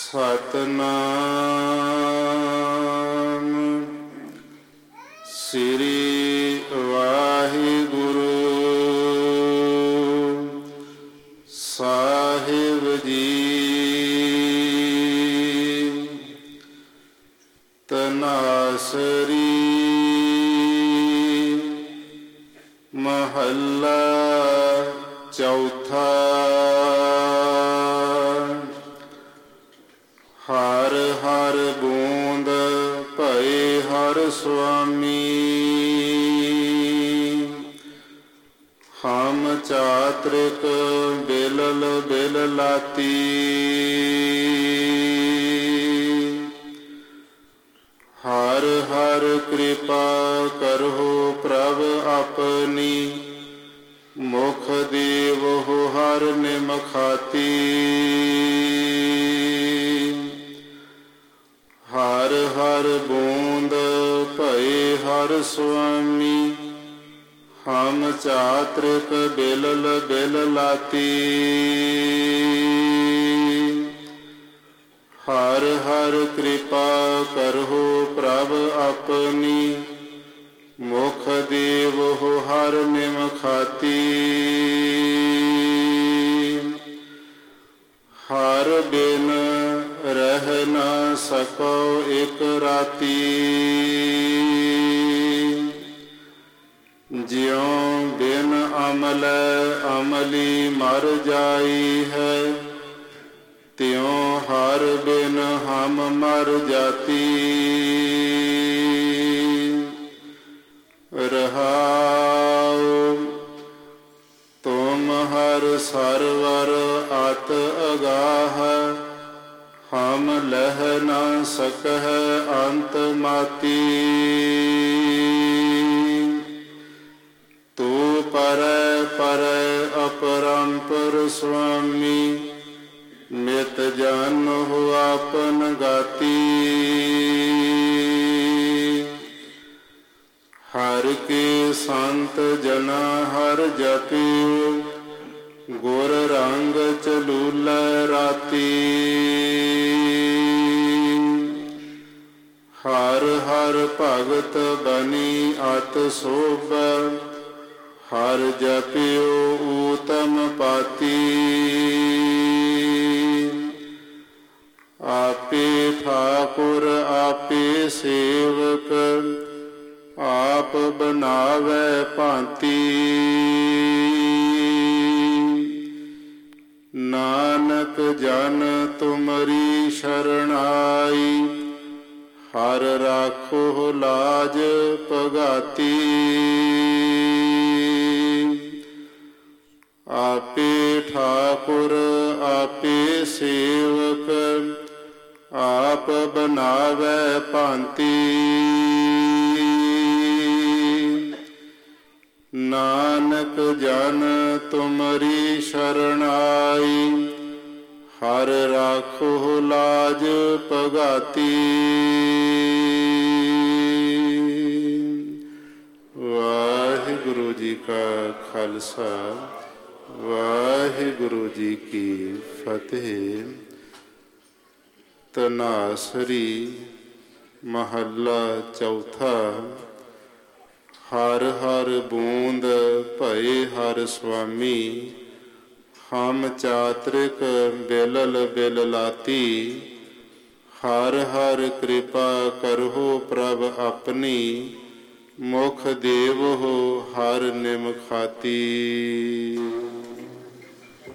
ਸਤਨਾਮ ਸ੍ਰੀ ਵਾਹਿਗੁਰੂ ਸਾਹਿਬ ਜੀ। ਤਨਾਸਰੀ ਮਹੱਲਾ ਚੌਥਾ। ਹਰ ਹਰ ਬੂੰਦ ਭਏ ਹਰ ਸੁਆਮੀ, ਹਮ ਚਾਤ੍ਰਿਕ ਬਿਲਲ ਬਿਲ ਲਾਤੀ। ਹਰ ਹਰ ਕਿਰਪਾ ਕਰਹੁ ਪ੍ਰਭ ਆਪਨੀ, ਮੁਖ ਦੇਵਹੁ ਹਰ ਨਿਮਖਾਤੀ। ਹਰ ਹਰ ਬੂੰਦ ਭਏ ਹਰ ਸੁਆਮੀ, ਹਮ ਚਾਤ੍ਰਿਕ ਬਿਲਲ ਬਿਲ ਲਾਤੀ। ਹਰ ਹਰ ਕਿਰਪਾ ਕਰਹੁ ਪ੍ਰਭ ਆਪਨੀ, ਮੁਖ ਦੇਵਹੁ ਹਰ ਨਿਮਖਾਤੀ। ਹਰ ਬਿਨ ਰਹਿ ਨ ਸਕੋ ਇਕ ਰਾਤੀ, ਜਿਉ ਬਿਨ ਅਮਲੈ ਅਮਲੀ ਮਰ ਜਾਈ ਹੈ, ਤਿਉ ਹਰ ਬਿਨ ਹਮ ਮਰ ਜਾਤੀ। ਰਹਾਉ ਤੁਮ ਹਰ ਸਰਵਰ ਅਤ ਅਗਾਹ, ਹਮ ਲਹਿ ਨ ਸਕਹਿ ਅੰਤ ਮਾਤੀ। ਤੂ ਪਰੈ ਪਰੈ ਅਪਰੰਪਰ ਸੁਆਮੀ, ਨਿਤ ਜਾਨਹੁ ਆਪਨ ਗਾਤੀ। ਹਰਿ ਕੇ ਸੰਤ ਜਨਾ ਹਰ ਜਪਿਉ, ਗੁਰ ਰੰਗ ਚਲੂਲੈ ਰਾਤੀ। ਹਰ ਹਰ ਭਗਤ ਬਨੀ ਅਤ ਸੋਭੈ, ਹਰ ਜਪਿਉ ਊਤਮ ਪਾਤੀ। ਆਪੇ ਠਾਕੁਰ ਆਪੇ ਸੇਵਕ, ਆਪ ਬਨਾਵੈ ਭਾਂਤੀ। ਨਾਨਕ ਜਨ ਤੁਮਰੀ ਸ਼ਰਨ ਆਈ, ਹਰ ਰਾਖੋ ਲਾਜ ਪਗਾਤੀ। ਆਪੇ ਠਾਕੁਰ ਆਪੇ ਸੇਵਕ, ਆਪ ਬਨਾਵੈ ਭਾਂਤੀ। ਨਾਨਕ ਜਨ ਤੁਮਰੀ ਸ਼ਰਨ ਆਈ, ਹਰ ਰਾਖੋ ਲਾਜ ਪਗਾਤੀ। ਵਾਹਿਗੁਰੂ ਜੀ ਕਾ ਖਾਲਸਾ, ਵਾਹਿਗੁਰੂ ਜੀ ਕੀ ਫਤਿਹ। ਤਨਾਸਰੀ ਮਹੱਲਾ ਚੌਥਾ। ਹਰ ਹਰ ਬੂੰਦ ਭਏ ਹਰ ਸੁਆਮੀ, ਹਮ ਚਾਤ੍ਰਿਕ ਬਿਲਲ ਬਿਲ ਲਾਤੀ। ਹਰ ਹਰ ਕਿਰਪਾ ਕਰਹੁ ਪ੍ਰਭ ਆਪਨੀ, ਮੁਖ ਦੇਵਹੁ ਹਰ ਨਿਮਖਾਤੀ।